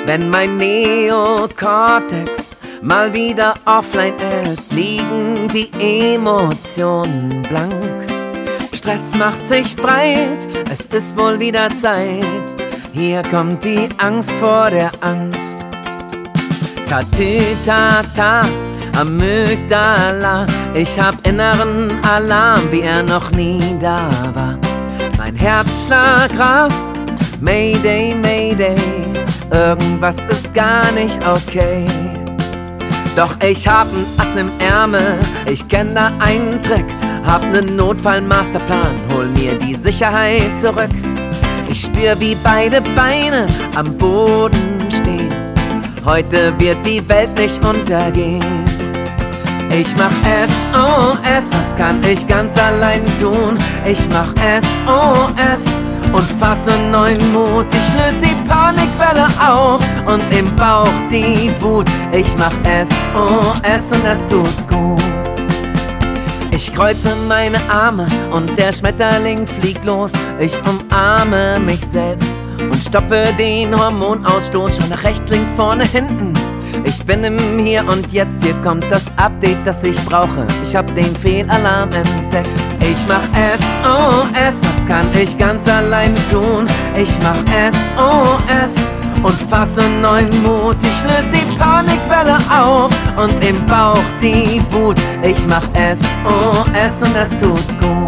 Wenn mein Neokortex mal wieder offline ist, liegen die Emotionen blank. Stress macht sich breit, es ist wohl wieder Zeit. Hier kommt die Angst vor der Angst. Tatütata, Amygdala, ich hab inneren Alarm, wie er noch nie da war. Mein Herzschlag rast, Mayday, Mayday, irgendwas ist gar nicht okay. Doch ich hab ein Ass im Ärmel, ich kenn da einen Trick, hab nen Notfall-Masterplan, hol mir die Sicherheit zurück. Ich spür, wie beide Beine am Boden stehen. Heute wird die Welt nicht untergehen. Ich mach SOS, das kann ich ganz allein tun. Ich mach SOS und fasse neuen Mut. Ich löse die Panikwelle auf und im Bauch die Wut. Ich mach SOS und es tut gut. Ich kreuze meine Arme und der Schmetterling fliegt los. Ich umarme mich selbst und stoppe den Hormonausstoß. Schau nach rechts, links, vorne, hinten. Ich bin im Hier und Jetzt, hier kommt das Update, das ich brauche. Ich hab den Fehlalarm entdeckt. Ich mach SOS, das kann ich ganz allein tun. Ich mach SOS und fasse neuen Mut. Ich löse die Panikwelle auf und im Bauch die Wut. Ich mach SOS und es tut gut.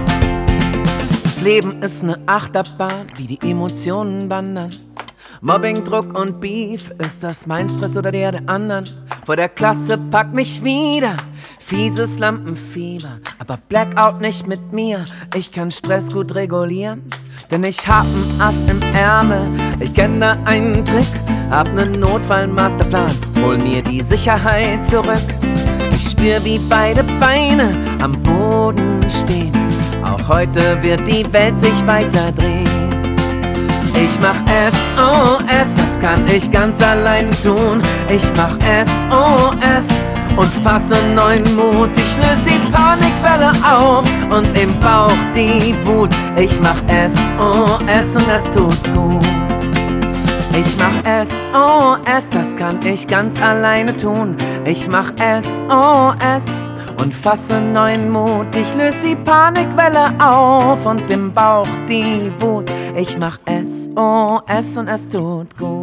Das Leben ist ne Achterbahn, wie die Emotionen wandern. Mobbing, Druck und Beef, ist das mein Stress oder der anderen? Vor der Klasse packt mich wieder fieses Lampenfieber, aber Blackout nicht mit mir. Ich kann Stress gut regulieren, denn ich hab ein Ass im Ärmel. Ich kenn da einen Trick, hab nen Notfall-Masterplan, hol mir die Sicherheit zurück. Ich spür, wie beide Beine am Boden stehen. Auch heute wird die Welt sich weiter drehen. Ich mach SOS, das kann ich ganz allein tun. Ich mach SOS und fasse neuen Mut. Ich löse die Panikwelle auf und im Bauch die Wut. Ich mach SOS und es tut gut. Ich mach SOS, das kann ich ganz alleine tun. Ich mach SOS und fasse neuen Mut. Ich löse die Panikwelle auf und im Bauch die Wut. Ich mach SOS und es tut gut.